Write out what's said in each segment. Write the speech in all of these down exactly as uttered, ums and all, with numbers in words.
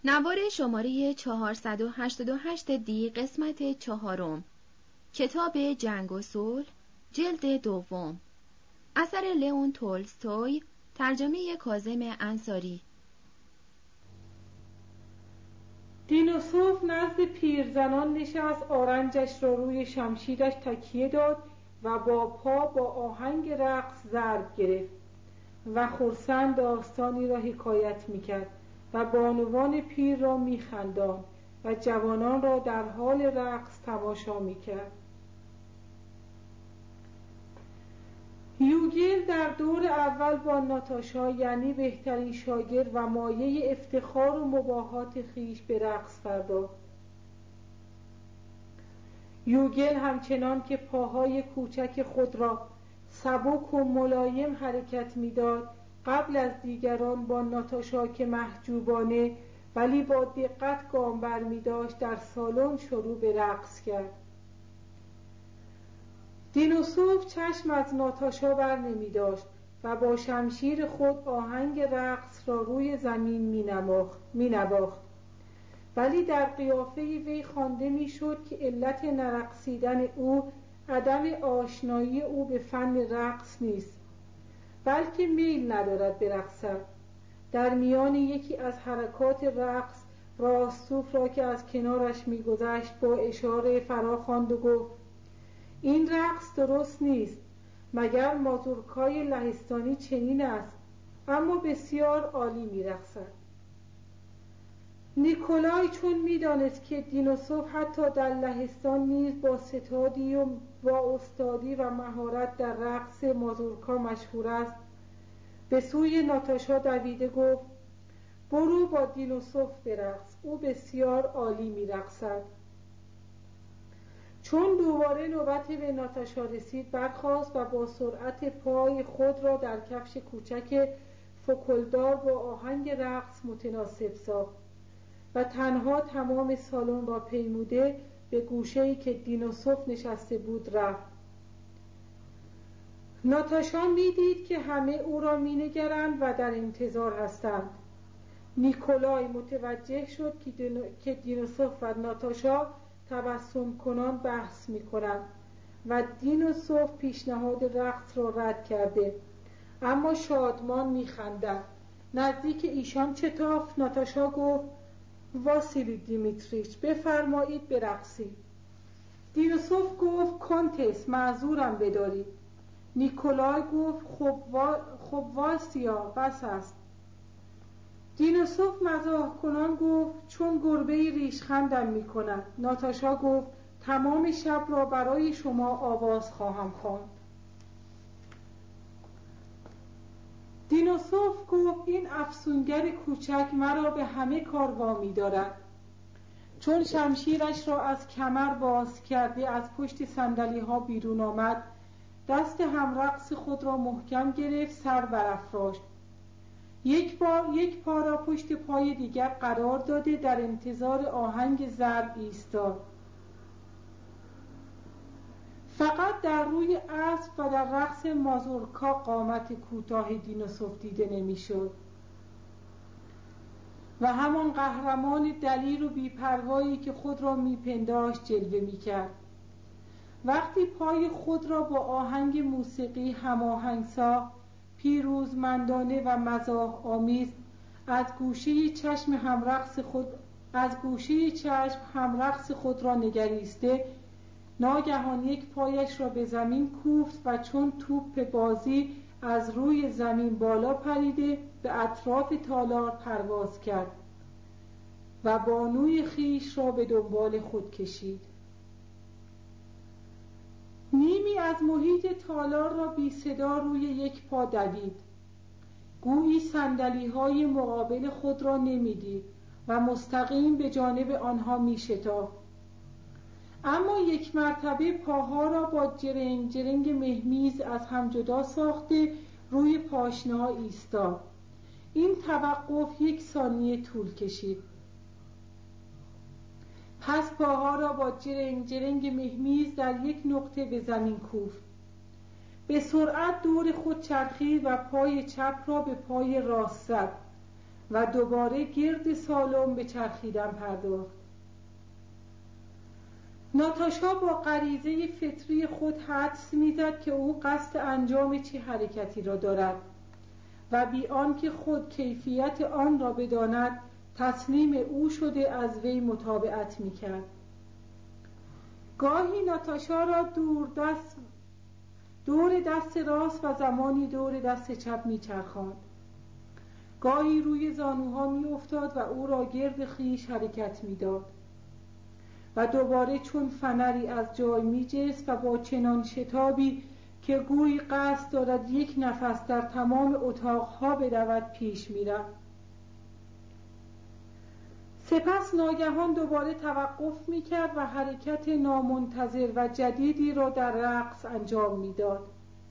نوار شماره چهارصد و هشتاد و هشت دی قسمت چهارم، کتاب جنگ و صلح، جلد دوم، اثر لئون تولستوی، ترجمه کاظم انصاری. دینوسوف نزد پیرزنان نشست، آرنجش را روی شمشیرش تکیه داد و با پا با آهنگ رقص ضرب گرفت و خرسند داستانی را حکایت می‌کرد و بانوان پیر را می‌خنداند و جوانان را در حال رقص تماشا می‌کرد. یوگل در دور اول با ناتاشا، یعنی بهترین شاگرد و مایه افتخار و مباهات خویش، به رقص پرداخت. یوگل همچنان که پاهای کوچک خود را سبک و ملایم حرکت می‌داد، قبل از دیگران با ناتاشا که محجوبانه ولی با دقت گام برمی‌داشت در سالن شروع به رقص کرد. دینوسوف چشم از ناتاشا بر نمی داشت و با شمشیر خود آهنگ رقص را روی زمین می نواخت، ولی در قیافه وی خوانده می شد که علت نرقصیدن او عدم آشنایی او به فن رقص نیست، بلکه میل ندارد برقصد. در میان یکی از حرکات رقص راستوف را که از کنارش می گذشت با اشاره فرا خواند و گفت: این رقص درست نیست، مگر مازورکای لهستانی چنین است، اما بسیار عالی می رقصد. نیکولای چون می دانست که دینوسوف حتی در لهستان نیز با ستادی و با استادی و مهارت در رقص مازورکا مشهور است، به سوی ناتاشا دویده گفت: برو با دینوسوف برقص، او بسیار عالی می رقصد. چون دوباره نوبت به ناتاشا رسید، برخاست و با سرعت پای خود را در کفش کوچک فکلدار با آهنگ رقص متناسب ساخت و تنها تمام سالن را پیموده به گوشه‌ای که دینوسوف نشسته بود رفت. ناتاشا می‌دید که همه او را می‌نگرند و در انتظار هستند. نیکولای متوجه شد که دینوسوف و ناتاشا تبسم کنان بحث می کنند و دینوسوف پیشنهاد رقص را رد کرده، اما شادمان می خندد. نزدیک ایشان چتاف ناتاشا گفت: واسیلی دیمیتریچ، بفرمایید برقصید. دینوسوف گفت: کنتس، معذورم بدارید. نیکولای گفت: خب وا... خب واسیا، بس است. دینوسوف مزاح کنان گفت: چون گربه ریشخندم می کند. ناتاشا گفت: تمام شب را برای شما آواز خواهم خواند. دینوسوف گفت: این افسونگر کوچک مرا به همه کار وامی دارد. چون شمشیرش را از کمر باز کرده از پشت صندلی ها بیرون آمد، دست همرقص خود را محکم گرفت، سر برافراشت، یک بار یک پا را پشت پای دیگر قرار داده در انتظار آهنگ ضرب ایستاد. فقط در روی اسب و در رقص مازورکا قامت کوتاه دینوسوف دیده نمی‌شد و همان قهرمان دلیر و بی‌پروایی که خود را می‌پنداشت جلوه می‌کرد. وقتی پای خود را با آهنگ موسیقی هماهنگ ساخت، پیروزمندانه و مزاح آمیز از گوشه چشم همرقص خود از گوشه چشم همرقص خود را نگریسته، ناگهان یک پایش را به زمین کوفت و چون توپ بازی از روی زمین بالا پریده به اطراف تالار پرواز کرد و بانوی خیش را به دنبال خود کشید. نیمی از محیط تالار را بی صدا روی یک پا دوید، گویی صندلی‌های مقابل خود را نمی‌دید و مستقیم به جانب آنها می‌شتافت. اما یک مرتبه پاها را با جرنگ جرنگ مهمیز از هم جدا ساخته روی پاشنه‌ها ایستاد. این توقف یک ثانیه طول کشید. پس پاها را با جرنگ جرنگ مهمیز در یک نقطه به زمین کوفت. به سرعت دور خود چرخید و پای چپ را به پای راست زد و دوباره گرد سالن به چرخیدن پرداخت. ناتاشا با غریزه فطری خود حدس می‌زد که او قصد انجام چه حرکتی را دارد و بی آنکه خود کیفیت آن را بداند تسلیم او شده از وی متابعت می‌کرد. گاهی ناتاشا را دور دست دور دست راست و زمانی دور دست چپ می‌چرخاند. گاهی روی زانوها می‌افتاد و او را گرد خویش حرکت می‌داد و دوباره چون فنری از جای می‌جست و با چنان شتابی که گویی قصد دارد یک نفس در تمام اتاقها بدود پیش می‌رفت. سپس ناگهان دوباره توقف می‌کرد و حرکت نامنتظر و جدیدی را در رقص انجام می‌داد.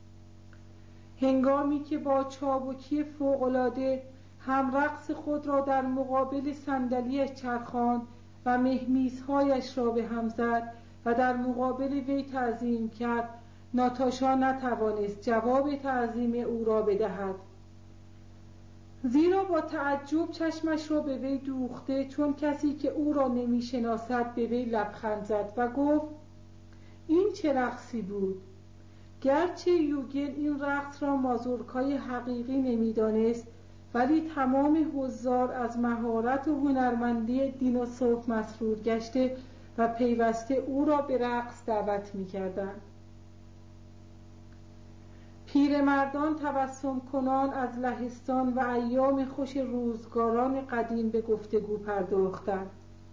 هنگامی که با چابکی فوق‌العاده هم رقص خود را در مقابل صندلی‌اش چرخاند و مهمیزهایش را به هم زد و در مقابل وی تعظیم کرد، ناتاشا نتوانست جواب تعظیم او را بدهد، زیرا با تعجب چشمش را به وی دوخته، چون کسی که او را نمی‌شناسد به وی لبخند زد و گفت: این چه رقصی بود؟ گرچه یوگل این رقص را مازورکای حقیقی نمی‌دانست، ولی تمام حضار از مهارت و هنرمندی دینوسوف مسرور گشته و پیوسته او را به رقص دعوت می‌کردند. پیرمردان تبسم کنان از لهستان و ایام خوش روزگاران قدیم به گفتگو پرداختند.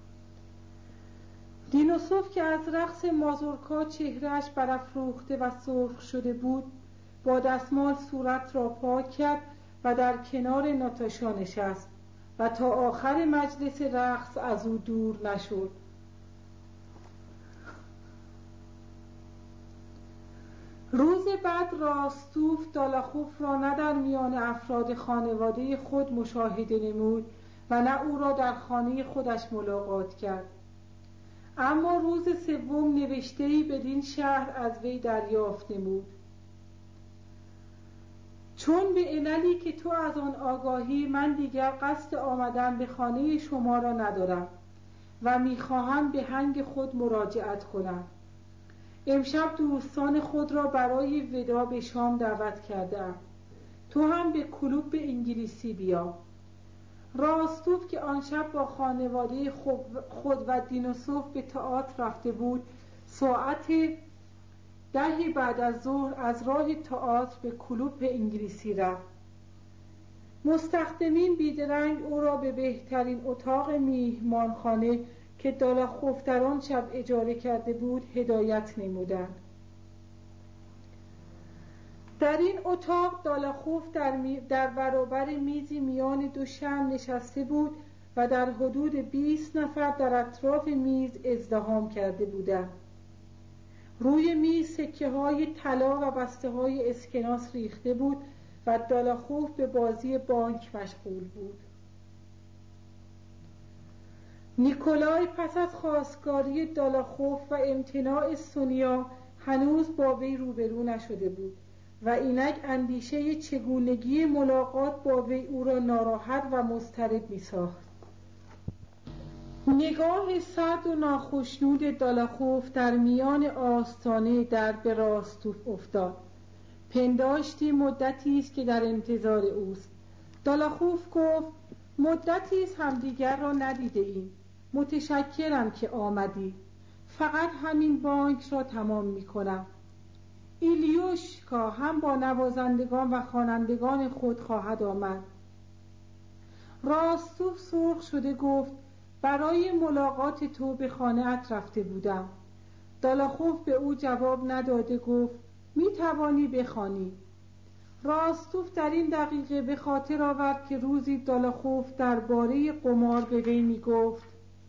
دینوسوف که از رقص مازورکا چهرهش برافروخته و سرخ شده بود، با دستمال صورت را پاک کرد و در کنار ناتاشا نشست و تا آخر مجلس رقص از او دور نشد. روز بعد راستوف دالاخوف را نه در میان افراد خانواده خود مشاهده نمود و نه او را در خانه خودش ملاقات کرد. اما روز سوم نوشته‌ای بدین شهر از وی دریافت نمود: چون به عللی که تو از آن آگاهی، من دیگر قصد آمدن به خانه شما را ندارم و میخواهم به هنگ خود مراجعت کنم. امشب دوستان خود را برای ودا به شام دعوت کردم. تو هم به کلوب انگلیسی بیا. راستوف که آن شب با خانواده خود و دینوسوف به تئاتر رفته بود، ساعت ده بعد از ظهر از راه تئاتر به کلوب انگلیسی رفت. مستخدمین بیدرنگ او را به بهترین اتاق میهمانخانه که دالاخوف در آن شب اجاره کرده بود هدایت نمودند. در این اتاق دالاخوف در, می... در برابر میزی میان دو شمع نشسته بود و در حدود بیست نفر در اطراف میز ازدحام کرده بودند. روی میز سکه های طلا و بسته های اسکناس ریخته بود و دالاخوف به بازی بانک مشغول بود. نیکولای پس از خواستگاری دالاخوف و امتناع سونیا هنوز با وی روبرو نشده بود و اینک اندیشه چگونگی ملاقات با وی او را ناراحت و مضطرب می ساخت. نگاه سرد و ناخشنود دالاخوف در میان آستانه در به راستوف افتاد. پنداشتی مدتی است که در انتظار اوست. دالاخوف گفت: مدتی است همدیگر را ندیده ایم. متشکرم که آمدی. فقط همین بانک را تمام می کنم. ایلیوشکا هم با نوازندگان و خوانندگان خود خواهد آمد. راستوف سرخ شده گفت: برای ملاقات تو به خانه‌ات رفته بودم. دالاخوف به او جواب نداده گفت: می توانی بخوانی. راستوف در این دقیقه به خاطر آورد که روزی دالاخوف درباره قمار به وی می گفت: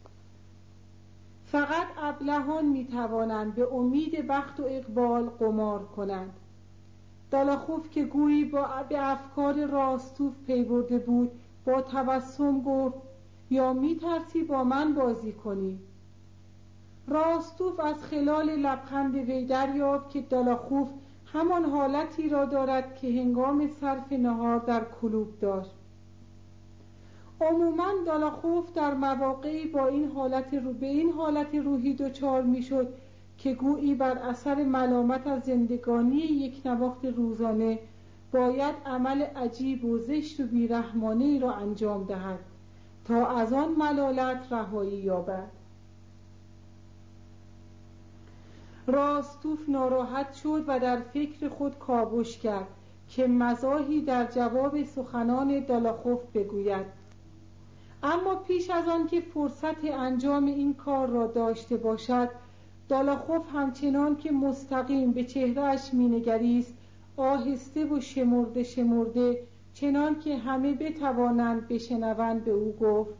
فقط ابلهان می توانند به امید بخت و اقبال قمار کنند. دالاخوف که گویی با به افکار راستوف پی برده بود با تبسم گفت: یا می ترسی با من بازی کنی؟ راستوف از خلال لبخند وی دریافت که دالاخوف همان حالتی را دارد که هنگام صرف نهار در کلوب داشت. عموماً دالاخوف در مواقعی با این حالت رو به این حالت روحی دچار میشد که گویی بر اثر ملامت از زندگانی یک نواخت روزانه باید عمل عجیب و زشت و بیرحمانه‌ای را انجام دهد تا از آن ملالت رهایی یابد. راستوف ناراحت شد و در فکر خود کاوش کرد که مزاحی در جواب سخنان دالاخوف بگوید، اما پیش از آن که فرصت انجام این کار را داشته باشد، دالاخوف همچنان که مستقیم به چهرهش مینگریست آهسته و شمرده شمرده چنان که همه بتوانند بشنوند به او گفت: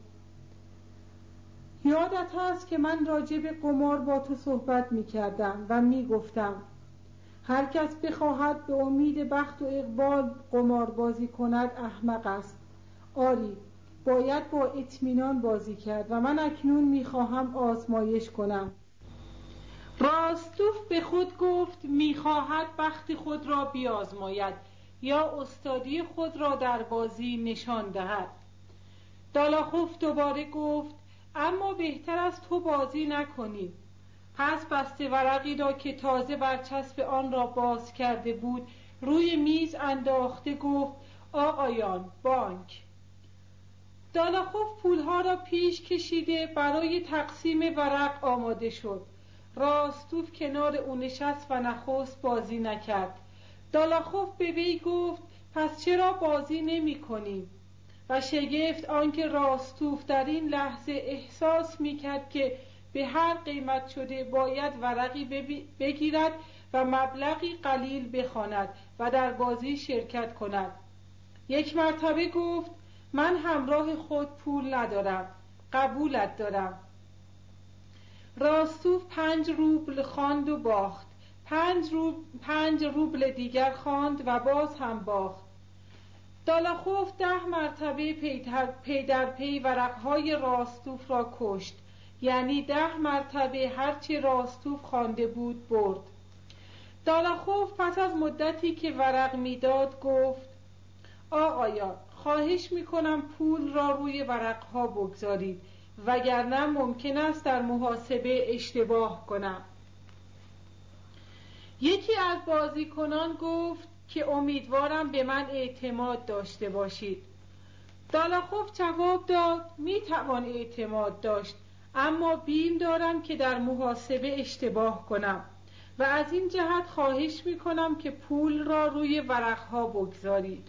یادت هست که من راجع به قمار با تو صحبت می کردم و می گفتم هر کس بخواهد به امید بخت و اقبال قمار بازی کند احمق است. آری، باید با اطمینان بازی کرد و من اکنون می خواهم آزمایش کنم. راستوف به خود گفت می خواهد بخت خود را بیازماید یا استادی خود را در بازی نشان دهد. دالاخوف دوباره گفت اما بهتر است تو بازی نکنی. پس بسته ورقی را که تازه برچسب آن را باز کرده بود روی میز انداخته گفت: آقایان، بانک. دالاخوف پولها را پیش کشیده برای تقسیم ورق آماده شد. راستوف کنار او نشست و نخست بازی نکرد. دالاخوف به وی گفت پس چرا بازی نمی کنی؟ و شگفت آنکه راستوف در این لحظه احساس می کرد که به هر قیمت شده باید ورقی بگیرد و مبلغی قلیل بخواند و در بازی شرکت کند. یک مرتبه گفت من همراه خود پول ندارم، قبولت دارم. راستوف پنج روبل خواند و باخت. پنج, روب... پنج روبل دیگر خواند و باز هم باخت. دالاخوف ده مرتبه پی, پی در پی ورقهای راستوف را کشت، یعنی ده مرتبه هرچی راستوف خوانده بود برد. دالاخوف پس از مدتی که ورق میداد گفت آقایان، خواهش میکنم پول را روی ورقها بگذارید وگرنه ممکن است در محاسبه اشتباه کنم. یکی از بازیکنان گفت که امیدوارم به من اعتماد داشته باشید. دالاخوف جواب داد میتوان اعتماد داشت، اما بیم دارم که در محاسبه اشتباه کنم و از این جهت خواهش میکنم که پول را روی ورقها بگذارید.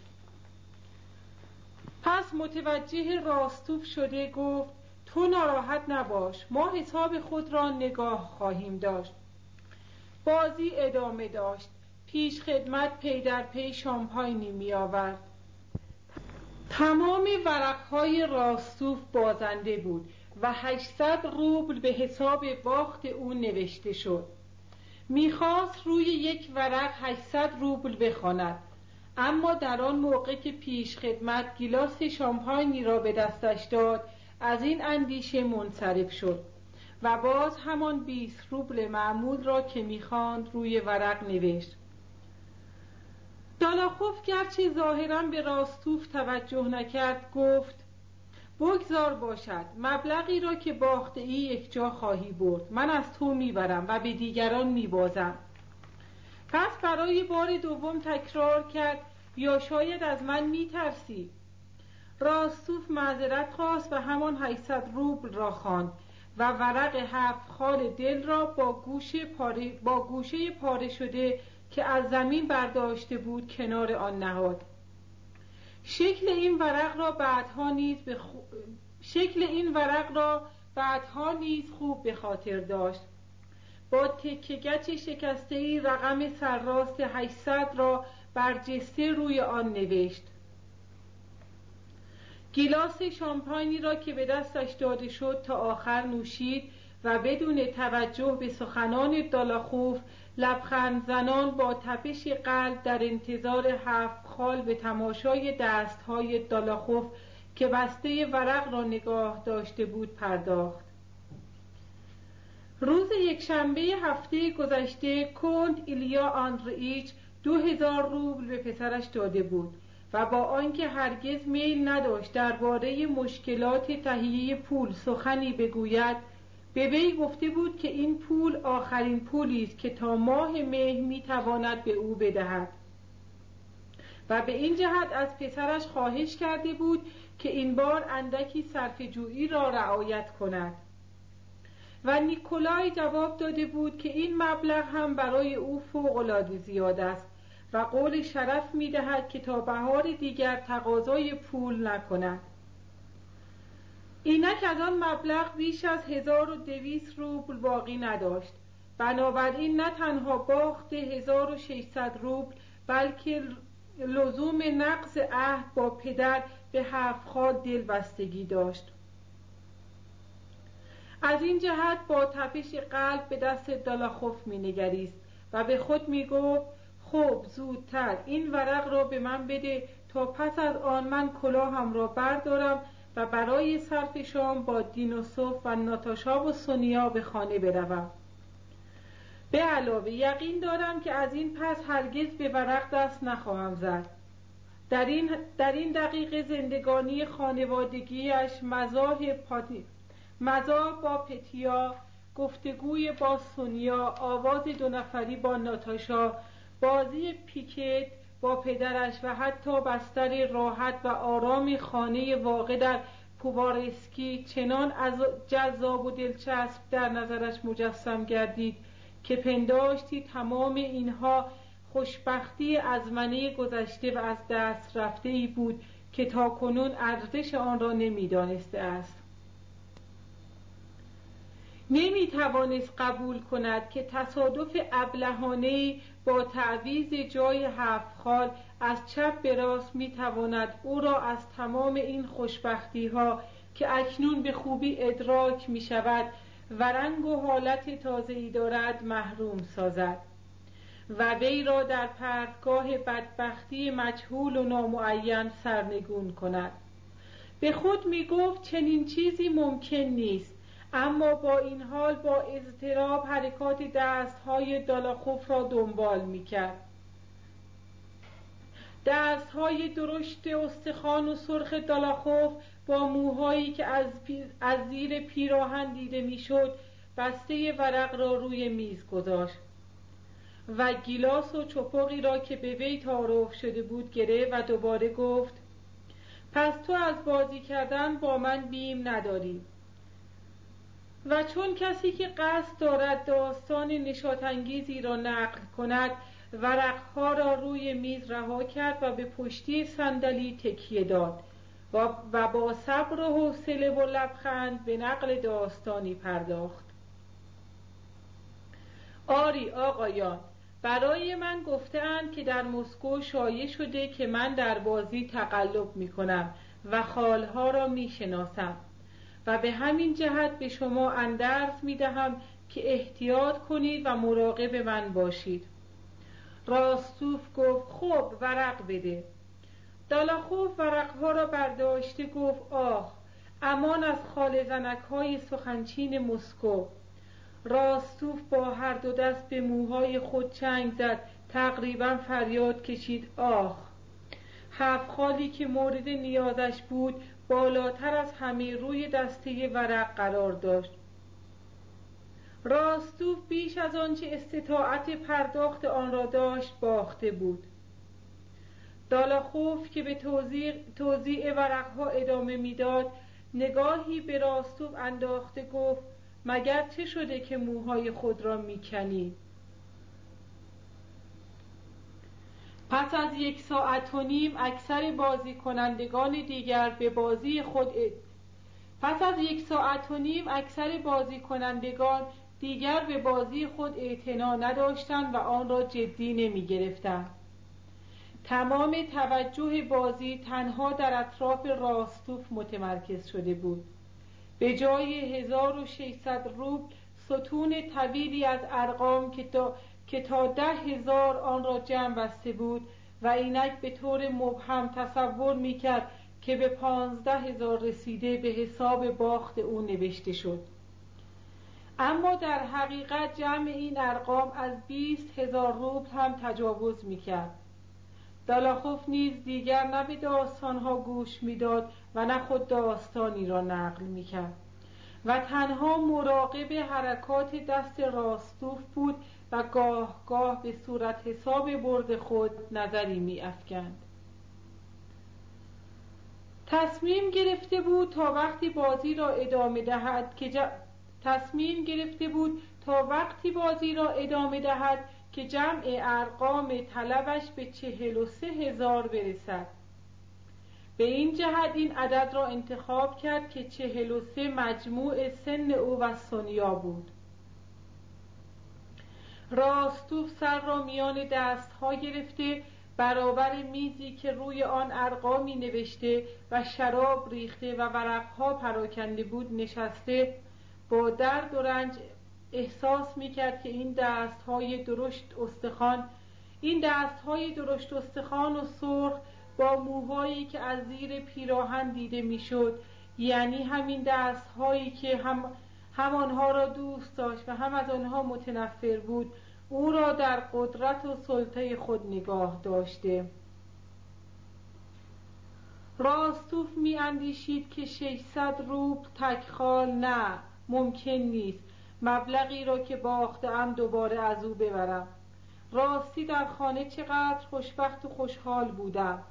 پس متوجه راستوف شده گفت تو ناراحت نباش، ما حساب خود را نگاه خواهیم داشت. بازی ادامه داشت. پیش خدمت پی در پی شامپاینی می آورد. تمام ورقهای راستوف بازنده بود و هشتصد روبل به حساب باخت او نوشته شد. میخواست روی یک ورق هشتصد روبل بخواند، اما در آن موقع که پیش خدمت گیلاس شامپاینی را به دستش داد از این اندیشه منصرف شد و باز همان بیست روبل معمول را که میخواند روی ورق نوشت. دالاخوف گرچه ظاهراً به راستوف توجه نکرد گفت بگذار باشد، مبلغی را که باخته ای یک جا خواهی برد، من از تو میبرم و به دیگران میبازم. پس برای بار دوم تکرار کرد یا شاید از من میترسی. راستوف معذرت خواست و همان هشتصد روبل را خواند و ورق هفت خال دل را با گوشه پاره, با گوشه پاره شده که از زمین برداشته بود کنار آن نهاد. شکل این ورق را بعدها نیز به خو... شکل این ورق را بعدها نیز خوب به خاطر داشت. با تکه گچ شکسته‌ای رقم سرراست هشتصد را برجسته روی آن نوشت. گیلاس شامپاینی را که به دستش داده شد تا آخر نوشید و بدون توجه به سخنان دالاخوف لبخند زنان با تپش قلب در انتظار هفت خال به تماشای دستهای دالاخوف که بسته ورق را نگاه داشته بود پرداخت. روز یکشنبه هفته گذشته کنت ایلیا آندریچ دو هزار روبل به پسرش داده بود و با آنکه هرگز میل نداشت درباره مشکلات تهیه پول سخنی بگوید، به وی گفته بود که این پول آخرین پولی است که تا ماه مه میتواند به او بدهد و به این جهت از پسرش خواهش کرده بود که این بار اندکی صرفه‌جویی را رعایت کند. و نیکولای جواب داده بود که این مبلغ هم برای او فوق‌العاده زیاد است و قول شرف می‌دهد که تا بهار دیگر تقاضای پول نکند. اینک از آن مبلغ بیش از هزار و دویست روبل باقی نداشت. بنابراین نه تنها باخت هزار و ششصد روبل بلکه لزوم نقض عهد با پدر به هفت خال دلبستگی داشت. از این جهت با تپش قلب به دست دالاخوف می نگریست و به خود می گفت خب زودتر این ورق را به من بده تا پس از آن من کلاهم را بردارم و برای صرف شام با دینوسوف و ناتاشا و سونیا به خانه بروم. به علاوه یقین دارم که از این پس هرگز به ورق دست نخواهم زد. در این, در این دقیقه زندگانی خانوادگیش مزاح پاتی مزاح با پتیا، گفتگوی با سونیا، آواز دو نفری با ناتاشا، بازی پیکت با پدرش و حتی بستر راحت و آرام خانه واقع در پووارسکی چنان از جذاب و دلچسب در نظرش مجسم گردید که پنداشتی تمام اینها خوشبختی از منه گذشته و از دست رفته ای بود که تا کنون ارزش آن را نمی دانسته است. نمی توانست قبول کند که تصادف ابلهانه‌ای با تعویض جای هفت خال از چپ به راست می تواند او را از تمام این خوشبختی ها که اکنون به خوبی ادراک می شود و رنگ و حالت تازه‌ای دارد محروم سازد و وی را در پرتگاه بدبختی مجهول و نامعین سرنگون کند. به خود می گفت چنین چیزی ممکن نیست، اما با این حال با اضطراب حرکات دستهای دالاخوف را دنبال می کرد. دستهای درشت استخوان و سرخ دالاخوف با موهایی که از, پی... از زیر پیراهن دیده می شد بسته ورق را روی میز گذاشت و گیلاس و چپقی را که به وی تعارف شده بود گرفت و دوباره گفت پس تو از بازی کردن با من بیم نداری. و چون کسی که قصد دارد داستان نشاط‌انگیزی را نقل کند، ورقها را روی میز رها کرد و به پشتی صندلی تکیه داد و, و با صبر و حوصله و لبخند به نقل داستانی پرداخت. آری آقایان، برای من گفته‌اند که در مسکو شایع شده که من در بازی تقلب می کنم و خالها را می شناسم و به همین جهت به شما اندرز می دهم که احتیاط کنید و مراقب من باشید. راستوف گفت خب ورق بده. دالاخوف ورقها را برداشته گفت آه، امان از خال زنک های سخنچین مسکو. راستوف با هر دو دست به موهای خود چنگ زد، تقریبا فریاد کشید آه. هفت خالی که مورد نیازش بود بالاتر از همه روی دسته ورق قرار داشت. راستوف بیش از آنچه استطاعت پرداخت آن را داشت باخته بود. دالاخوف که به توزیع, توزیع ورقها ادامه میداد نگاهی به راستوف انداخته گفت مگر چه شده که موهای خود را میکنی؟ پس از یک ساعت و نیم اکثر بازی کنندگان دیگر به بازی خود اد... پس از یک ساعت و نیم اکثر بازی کنندگان دیگر به بازی خود اعتنا نداشتند و آن را جدی نمی گرفتند. تمام توجه بازی تنها در اطراف راستوف متمرکز شده بود. به جای هزار و ششصد روبل ستون طویلی از ارقام که تا, که تا ده هزار آن را جمع بسته بود و اینک به طور مبهم تصور میکرد که به پانزده هزار رسیده به حساب باخت او نوشته شد. اما در حقیقت جمع این ارقام از بیست هزار روبل هم تجاوز میکرد. دالاخوف نیز دیگر نه به داستانها گوش میداد و نه خود داستانی را نقل میکرد و تنها مراقب حرکات دست راستوف بود و گاه گاه به صورت حساب برد خود نظری می‌افکند. تصمیم گرفته بود تا وقتی بازی را ادامه دهد که ج... تصمیم گرفته بود تا وقتی بازی را ادامه دهد که جمع ارقام طلبش به چهل و سه هزار برسد. به این جهت این عدد را انتخاب کرد که چهل و سه مجموع سن او و سونیا بود. راستوف سر را میان دستها گرفته برابر میزی که روی آن ارقامی نوشته و شراب ریخته و ورقها پراکنده بود نشسته، با درد و رنج احساس میکرد که این دستهای درشت استخوان این دستهای درشت استخوان و سرخ با موهایی که از زیر پیراهن دیده میشد، یعنی همین دستهایی که هم همانها را دوست داشت و هم از آنها متنفر بود، او را در قدرت و سلطه خود نگاه داشته. راستوف می اندیشید که ششصد روبل تکخال نه، ممکن نیست مبلغی را که باخته‌ام دوباره از او ببرم. راستی در خانه چقدر خوشبخت و خوشحال بودم.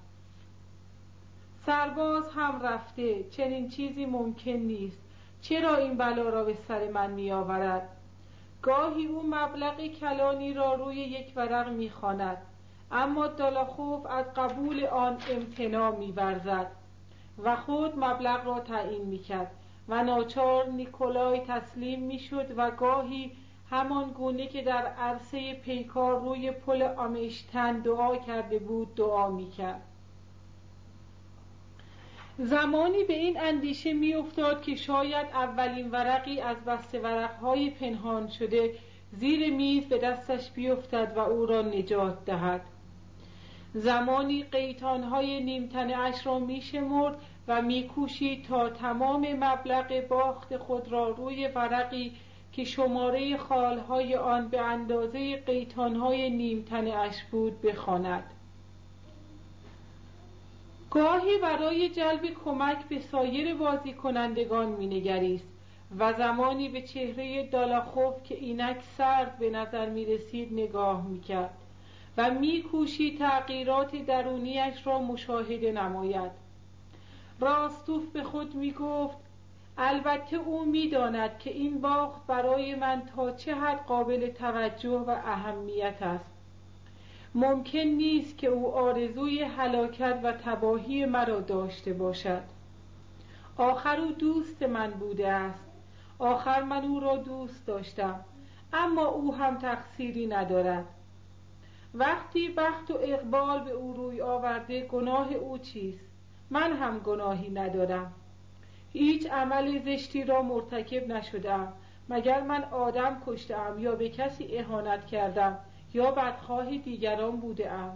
سرباز هم رفته، چنین چیزی ممکن نیست. چرا این بلا را به سر من می آورد؟ گاهی او مبلغ کلانی را روی یک ورق می خواند، اما دالاخوف از قبول آن امتناع می ورزد و خود مبلغ را تعیین می کرد و ناچار نیکولای تسلیم می شد و گاهی همان گونه که در عرصه پیکار روی پل آمشتن دعا کرده بود دعا می کرد. زمانی به این اندیشه می افتاد که شاید اولین ورقی از بسته ورقهای پنهان شده زیر میز به دستش بیفتد و او را نجات دهد. زمانی قیتانهای نیمتنه اش را می شمرد و می کوشید تا تمام مبلغ باخت خود را روی ورقی که شماره خالهای آن به اندازه قیتانهای نیمتنه اش بود بخواند. گاهی برای جلب کمک به سایر بازی کنندگان می نگریست و زمانی به چهره دالاخوف که اینک سرد به نظر می رسید نگاه می کرد و می کوشید تغییرات درونیش را مشاهده نماید. راستوف به خود می گفت البته او می داند که این باخت برای من تا چه حد قابل توجه و اهمیت است. ممکن نیست که او آرزوی هلاکت و تباهی مرا داشته باشد. آخر او دوست من بوده است. آخر من او را دوست داشتم، اما او هم تقصیری ندارد. وقتی بخت و اقبال به او روی آورده گناه او چیست؟ من هم گناهی ندارم. هیچ عمل زشتی را مرتکب نشدم، مگر من آدم کشتم یا به کسی اهانت کردم یا بدخواه دیگران بودم.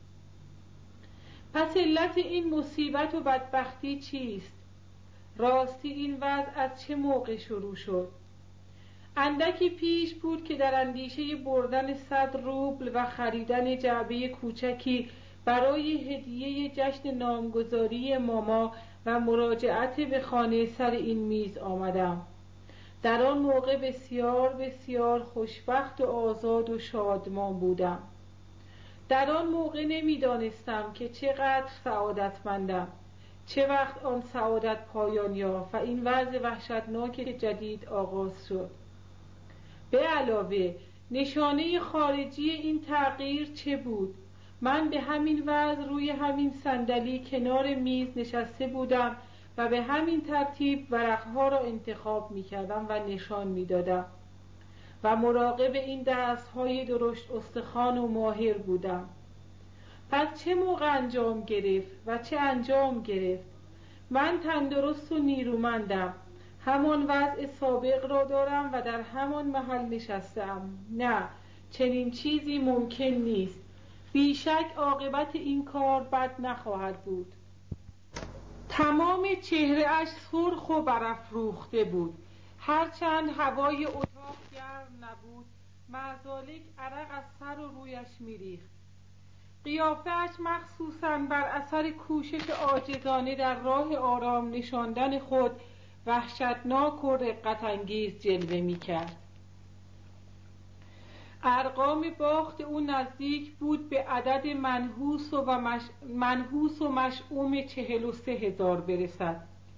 پس علت این مصیبت و بدبختی چیست؟ راستی این وضع از چه موقع شروع شد؟ اندکی پیش بود که در اندیشه بردن صد روبل و خریدن جعبه کوچکی برای هدیه جشن نامگذاری ماما و مراجعت به خانه سر این میز آمدم. در آن موقع بسیار بسیار خوشبخت و آزاد و شادمان بودم. در آن موقع نمی‌دانستم که چقدر سعادتمندم. چه وقت آن سعادت پایان یافت و این وضع وحشتناک جدید آغاز شد. به علاوه نشانه خارجی این تغییر چه بود؟ من به همین وضع روی همین صندلی کنار میز نشسته بودم و به همین ترتیب ورقها را انتخاب می کردم و نشان می دادم و مراقب این دستهای درشت استخوان و ماهر بودم. پس چه موقع انجام گرفت و چه انجام گرفت؟ من تندرست و نیرومندم، همان وضع سابق را دارم و در همان محل نشستم. نه، چنین چیزی ممکن نیست. بیشک عاقبت این کار بد نخواهد بود. تمام چهره اش سرخ و برافروخته بود. هرچند هوای اتاق گرم نبود، مع ذالک عرق از سر و رویش میریخت. قیافه‌اش مخصوصاً بر اثر کوشش عاجزانه در راه آرام نشاندن خود وحشتناک و رقت انگیز جلوه می‌کرد. ارقام باخت او نزدیک بود به عدد منحوس و, و مش... منحوس و مشؤوم چهل و سه هزار برسد.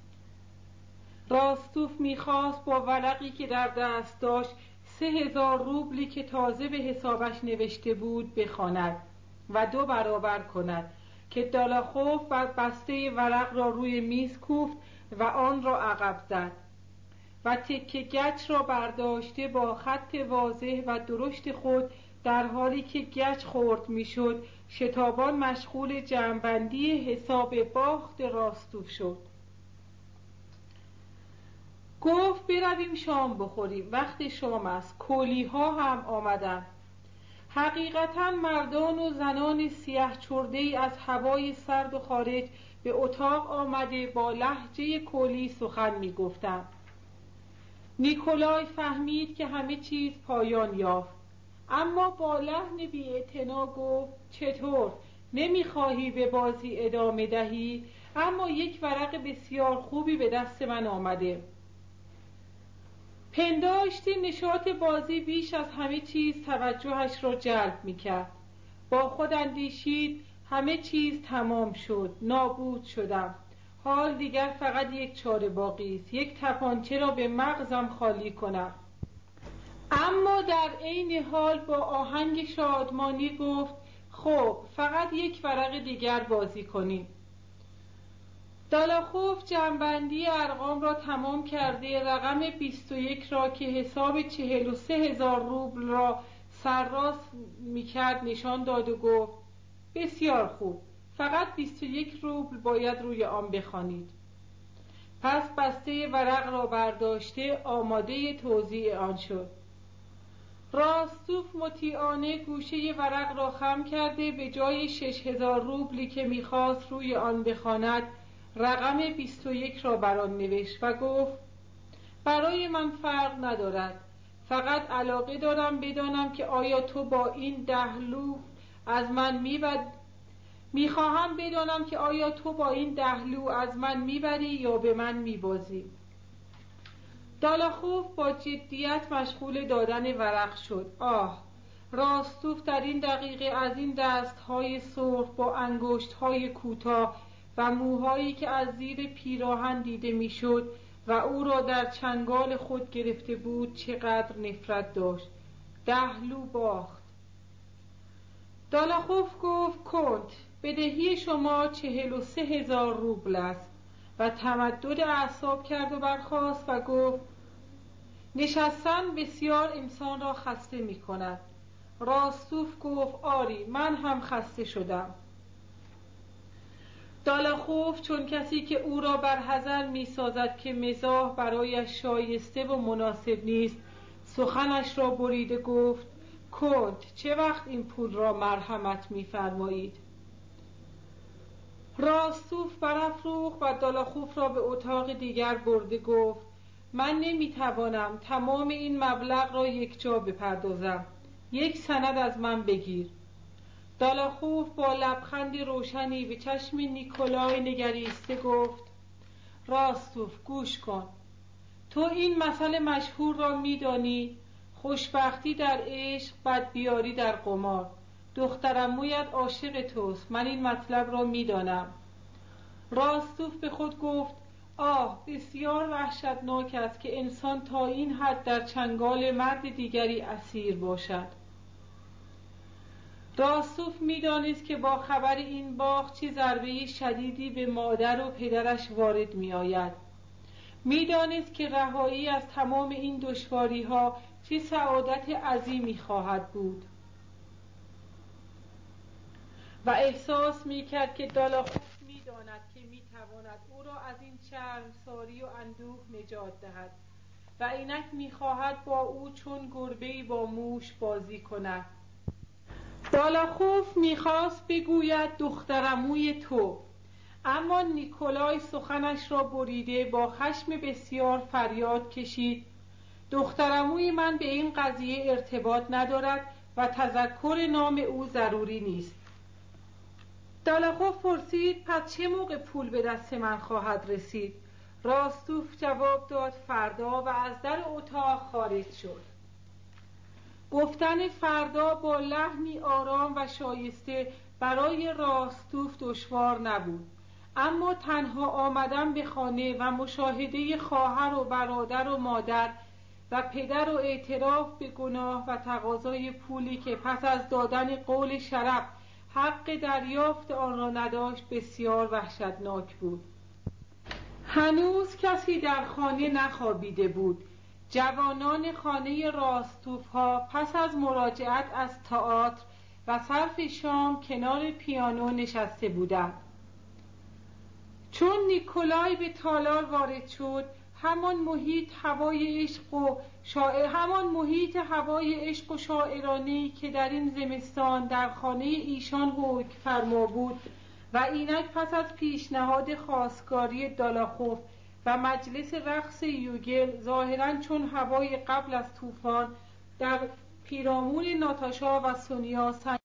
راستوف میخواست با ورقی که در دست داشت سه هزار روبلی که تازه به حسابش نوشته بود بخواند و دو برابر کند که دالاخوف و بسته ورق را روی میز کوفت و آن را عقب زد و تکه گچ را برداشته با خط واضح و درشت خود در حالی که گچ خرد میشد شتابان مشغول جمع‌بندی حساب باخت راستوف شد. گفت برویم شام بخوریم، وقت شام است، کولی ها هم آمدن. حقیقتا مردان و زنان سیاه چرده ای از هوای سرد و خارج به اتاق آمده با لهجه کولی سخن می گفتند. نیکولای فهمید که همه چیز پایان یافت، اما با لحن بی‌اعتنا گفت چطور؟ نمیخواهی به بازی ادامه دهی؟ اما یک ورق بسیار خوبی به دست من آمده. پنداشت نشاط بازی بیش از همه چیز توجهش را جلب میکرد. با خود اندیشید همه چیز تمام شد، نابود شدم. حال دیگر فقط یک چاره باقی است، یک تپانچه را به مغزم خالی کنم. اما در عین حال با آهنگ شادمانی گفت خب فقط یک ورق دیگر بازی کنیم. دالاخوف جمع‌بندی ارقام را تمام کرده رقم بیست و یک را که حساب چهل و سه هزار روبل را سرراست میکرد نشان داد و گفت بسیار خوب، فقط بیست و یک روبل باید روی آن بخوانید. پس بسته ورق را برداشته آماده توزیع آن شد. راستوف مطیعانه گوشه ورق را خم کرده به جای شش هزار روبلی که میخواست روی آن بخواند رقم بیست و یک را بر آن نوشت و گفت برای من فرق ندارد، فقط علاقه دارم بدانم که آیا تو با این ده لو از من میبری میخواهم بدانم که آیا تو با این ده لو از من میبری یا به من میبازی. دالاخوف با جدیت مشغول دادن ورق شد. آه، راستوف در این دقیقه از این دستهای سرخ با انگشتهای کوتاه و موهایی که از زیر پیراهن دیده میشد و او را در چنگال خود گرفته بود چقدر نفرت داشت. ده لو باخت. دالاخوف گفت کنت، بدهی شما چهل و سه هزار روبل است و تمدد اعصاب کرد و برخاست و گفت نشستن بسیار انسان را خسته می کند. راستوف گفت آری، من هم خسته شدم. دالاخوف چون کسی که او را برحذر می سازد که مزاح برایش شایسته و مناسب نیست سخنش را بریده گفت کنت، چه وقت این پول را مرحمت می فرمایید؟ راستوف برافروخت و دالاخوف را به اتاق دیگر برده گفت من نمی توانم تمام این مبلغ را یک جا بپردازم، یک سند از من بگیر. دالاخوف با لبخند روشنی به چشم نیکولای نگریسته گفت راستوف گوش کن، تو این مسئله مشهور را می دانی؟ خوشبختی در عشق، بدبیاری در قمار. دخترعمویت عاشق توست، من این مطلب را می دانم. راستوف به خود گفت آه، بسیار وحشتناک است که انسان تا این حد در چنگال مرد دیگری اسیر باشد. راستوف می‌دانست که با خبر این باخت چه ضربه شدیدی به مادر و پدرش وارد می‌آید. می‌دانست که رهایی از تمام این دشواری‌ها چه سعادت عظیمی خواهد بود و احساس می‌کرد که دالاخوف می‌داند که می‌تواند او را از این شرمساری و اندوه نجات دهد و اینک می‌خواهد با او چون گربه‌ای با موش بازی کند. دالاخوف می‌خواست بگوید دخترعموی تو، اما نیکولای سخنش را بریده با خشم بسیار فریاد کشید دخترعموی من به این قضیه ارتباط ندارد و تذکر نام او ضروری نیست. دالاخوف پرسید پس چه موقع پول به دست من خواهد رسید؟ راستوف جواب داد فردا و از در اتاق خارج شد. گفتن فردا با لحنی آرام و شایسته برای راستوف دشوار نبود، اما تنها آمدن به خانه و مشاهده خواهر و برادر و مادر و پدر و اعتراف به گناه و تقاضای پولی که پس از دادن قول شرف حق دریافت آن را نداشت بسیار وحشتناک بود. هنوز کسی در خانه نخوابیده بود. جوانان خانه راستوف ها پس از مراجعت از تئاتر و صرف شام کنار پیانو نشسته بودند. چون نیکولای به تالار وارد شد، همان محیط هوای عشق و شاعر همان محیط هوای عشق و شاعرانه‌ای که در این زمستان در خانه ایشان حکم فرما بود و اینک پس از پیشنهاد خواستگاری دالاخوف و مجلس رقص یوگل ظاهراً چون هوای قبل از طوفان در پیرامون ناتاشا و سونیا